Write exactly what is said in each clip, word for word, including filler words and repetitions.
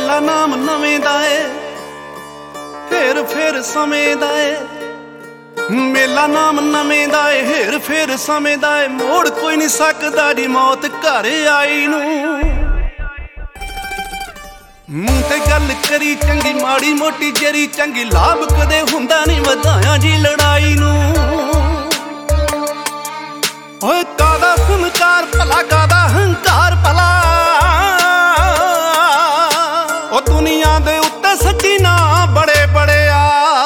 ਮੇਲਾ ਨਾਮ ਨਵੇਂ ਦਾ ਏ, ਫੇਰ ਫੇਰ ਸਮੇਂ ਦਾ ਏ। ਮੇਲਾ ਨਾਮ ਨਵੇਂ ਦਾ ਏ, ਹੇਰ ਫੇਰ ਸਮੇਂ ਦਾ ਏ। ਮੋੜ ਕੋਈ ਨਹੀਂ ਸਕਦਾ ਜੀ ਮੌਤ ਘਰ ਆਈ ਨੂੰ। ਮੂੰਹ ਤੇ ਗੱਲ ਕਰੀ ਚੰਗੀ, ਮਾੜੀ ਮੋਟੀ ਜਰੀ ਚੰਗੀ, ਲਾਭ ਕਦੇ ਹੁੰਦਾ ਨਹੀਂ ਵਧਾਇਆ ਜੀ ਲੜਾਈ ਨੂੰ। ਓਏ ਕਾਦਾ ਫਨਕਾਰ ਭਲਾ, ਕਾਦਾ ਹੰਕਾਰ ਭਲਾ, ਉਹ ਦੁਨੀਆ ਦੇ ਉੱਤੇ ਸੱਚੀ ਨਾ ਬੜੇ ਬੜਿਆ।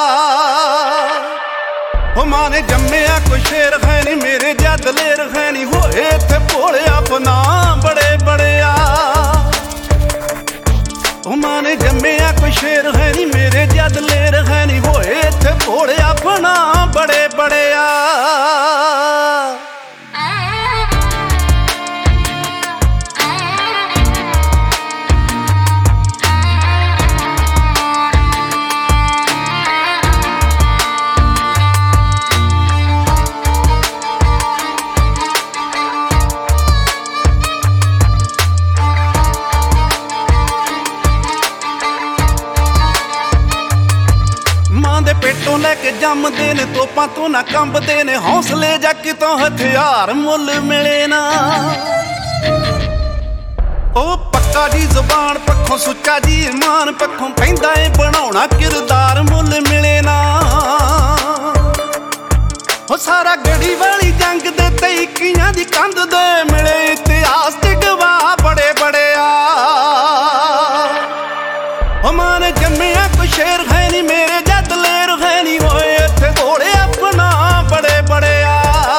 ਉਹ ਮਾਂ ਨੇ ਜੰਮਿਆ ਕੋਈ ਸ਼ੇਰ ਹੈ ਨੀ, ਮੇਰੇ ਜਿਹਾ ਦਲੇਰ ਹੈ ਨੀ, ਹੋਏ ਇੱਥੇ ਭੋਲੇ ਆਪਣਾ ਬੜੇ ਬੜਿਆ। ਉਹ ਮਾਂ ਨੇ ਜੰਮਿਆ ਕੋਈ ਸ਼ੇਰ ਹੈ ਨੀ, ਮੇਰੇ ਜਿਹਾ ਦਲੇਰ ਹੈ ਨੀ, ਹੋਏ ਇੱਥੇ ਭੋਲੇ ਆਪਣਾ ਬੜੇ ਬੜਿਆ। ਪੇਟੋਂ ਲੈ ਕੇ ਜੰਮਦੇ ਨੇ, ਤੋਪਾਂ ਤੋਂ ਨਾ ਕੰਬਦੇ ਨੇ, ਹੌਸਲੇ ਜਾ ਕਿਤੋਂ ਹਥਿਆਰ ਮੁੱਲ ਮਿਲੇ ਨਾ। ਉਹ ਪੱਕਾ ਜੀ ਜ਼ੁਬਾਨ ਪੱਖੋਂ, ਸੁੱਚਾ ਜੀ ਇਮਾਨ ਪੱਖੋਂ, ਪੈਂਦਾ ਏ ਬਣਾਉਣਾ ਕਿਰਦਾਰ ਮੁੱਲ ਮਿਲੇ ਨਾ। ਉਹ ਸਾਰਾ ਗੜੀ ਵਾਲੀ ਜੰਗ ਦੇ ਤੇ ਇੱਕੀਆਂ ਦੀ ਕੰਧ ਦੇ ਮਿਲੇ ਇਤਿਹਾਸ ਤੇ ਗਵਾਹ ਬੜੇ ਬੜਿਆ। ਉਹ ਮਾਂ ਨੇ ਜੰਮਿਆ ਕੋਈ ਸ਼ੇਰ ਹੈ ਨੀ, ਮੇਰੇ ਜਿਹਾ ਦਲੇਰ ਹੈ ਨੀ, ਹੋਏ ਇੱਥੇ ਭੋਲੇ ਆਪਣਾ ਬੜੇ ਬੜਿਆ।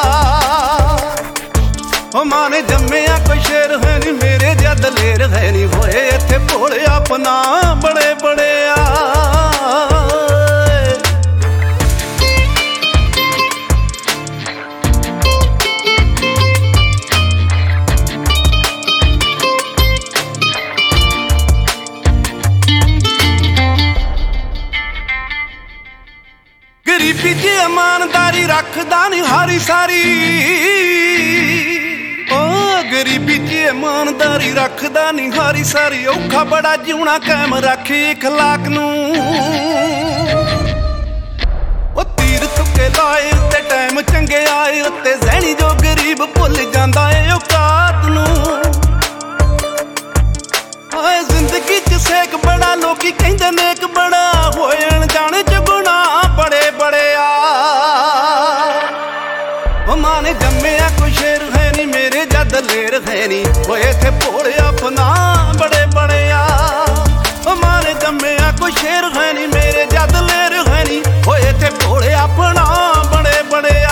ਉਹ ਮਾਂ ਨੇ ਜੰਮਿਆ ਕੋਈ ਸ਼ੇਰ ਹੈ ਨੀ, ਮੇਰੇ ਜਿਹਾ ਦਲੇਰ ਹੈ ਨੀ, ਹੋਏ ਇੱਥੇ ਭੋਲੇ ਆਪਣਾ ਬੜੇ ਬੜਿਆ। ਗਰੀਬੀ ਚ ਇਮਾਨਦਾਰੀ ਰੱਖਦਾ ਨੀ ਹਾਰੀ ਸਾਰੀ। ਓ ਗਰੀਬੀ ਚ ਇਮਾਨਦਾਰੀ ਰੱਖਦਾ ਨੀ ਹਾਰੀ ਸਾਰੀ। ਔਖਾ ਬੜਾ ਜਿਉਣਾ ਕਾਇਮ ਰੱਖੇ ਅਖਲਾਕ ਨੂੰ। ਉਹ ਤੀਰ ਤੁਕੇ ਲਾਏ ਤੇ ਟਾਈਮ ਚੰਗੇ ਆਏ ਉੱਤੇ, ਜ਼ਹਿਣੀ ਜੋ ਗਰੀਬ ਭੁੱਲ ਜਾਂਦਾ ਏ ਔਕਾਤ ਨੂੰ। ਓਏ ਜ਼ਿੰਦਗੀ ਚ ਸੇਕ ਬੜਾ, ਲੋਕੀ ਕਹਿੰਦੇ ਨੇਕ ਬੜਾ, ਹੋਏ ਅਣਜਾਣੇ ਚ ਗੁਨਾਹ ਬੜੇ ਬੜਿਆ। ਉਹ ਮਾਂ ਨੇ ਜੰਮਿਆ ਕੋਈ ਸ਼ੇਰ ਹੈ ਨੀ, ਮੇਰੇ ਜਿਹਾ ਦਲੇਰ ਹੈ ਨੀ, ਹੋਏ ਇੱਥੇ ਭੋਲੇ ਆਪਣਾ ਬੜੇ ਬੜਿਆ। ਉਹ ਮਾਂ ਨੇ ਜੰਮਿਆ ਕੋਈ ਸ਼ੇਰ ਹੈ ਨੀ, ਮੇਰੇ ਜਿਹਾ ਦਲੇਰ ਹੈ ਨੀ, ਹੋਏ ਇੱਥੇ ਭੋਲੇ ਆਪਣਾ ਬੜੇ ਬੜਿਆ।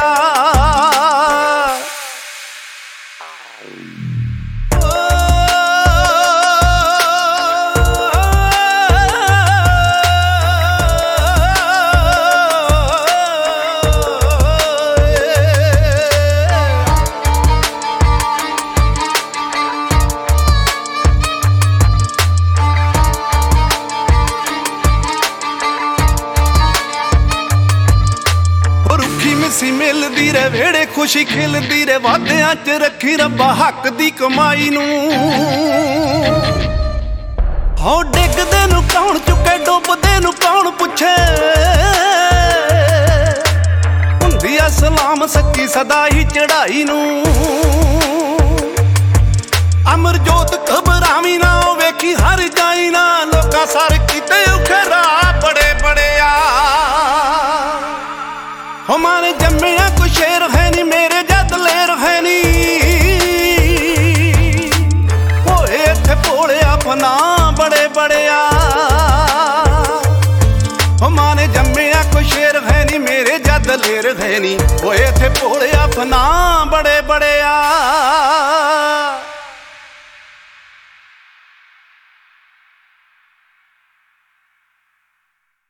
ਸੀ ਮਿਲਦੀ ਰੇ ਵੇੜੇ, ਖੁਸ਼ੀ ਖਿਲਦੀ ਰੇ, ਵਾਦਿਆਂ ਚ ਰੱਖੀ ਰੱਬਾ ਹੱਕ ਦੀ ਕਮਾਈ ਨੂੰ। ਹੋ ਡਿੱਗਦੇ ਨੂੰ ਕੌਣ ਚੁੱਕੇ, ਡੁੱਬਦੇ ਨੂੰ ਕੌਣ ਪੁੱਛੇ, ਹੁੰਦੀ ਆ ਸਲਾਮ ਸੱਚੀ ਸਦਾ ਹੀ ਚੜਾਈ ਨੂੰ। ਅਮਰਜੋਤ ਘਬਰਾਵੀਂ ਨਾ, ਉਹ ਵੇਖੀ ਹਰ ਜਾਈ ਨਾ, ਲੋਕਾਂ ਸਰ ਕੀਤੇ ਉਖਰਾ ਬੜੇ ਬੜਿਆ। ਉਹ ਮਾਂ ਨੇ ਜੰਮਿਆ ਕੋਈ ਸ਼ੇਰ ਹੈ ਨੀ, ਮੇਰੇ ਜਿਹਾ ਦਲੇਰ ਹੈ ਨੀ, ਹੋਏ ਇੱਥੇ ਭੋਲੇ ਆਪਣਾ ਬੜੇ ਬੜਿਆ। ਉਹ ਮਾਂ ਨੇ ਜੰਮਿਆ ਕੋਈ ਸ਼ੇਰ ਹੈ ਨੀ, ਮੇਰੇ ਜਿਹਾ ਦਲੇਰ ਹੈ ਨੀ, ਹੋਏ ਇੱਥੇ ਭੋਲੇ ਆਪਣਾ ਬੜੇ ਬੜਿਆ।